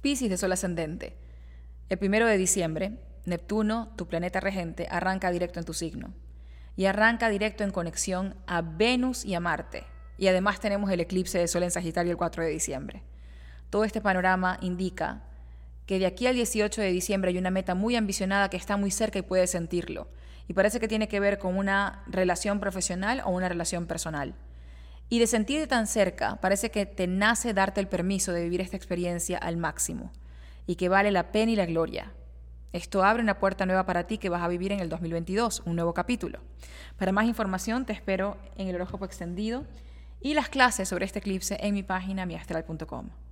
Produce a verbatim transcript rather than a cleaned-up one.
Piscis de Sol ascendente. El primero de diciembre, Neptuno, tu planeta regente, arranca directo en tu signo. Y arranca directo en conexión a Venus y a Marte. Y además tenemos el eclipse de Sol en Sagitario el cuatro de diciembre. Todo este panorama indica que de aquí al dieciocho de diciembre hay una meta muy ambicionada que está muy cerca y puedes sentirlo. Y parece que tiene que ver con una relación profesional o una relación personal. Y de sentirte tan cerca, parece que te nace darte el permiso de vivir esta experiencia al máximo y que vale la pena y la gloria. Esto abre una puerta nueva para ti que vas a vivir en el dos mil veintidós, un nuevo capítulo. Para más información te espero en el horóscopo extendido y las clases sobre este eclipse en mi página mi astral punto com.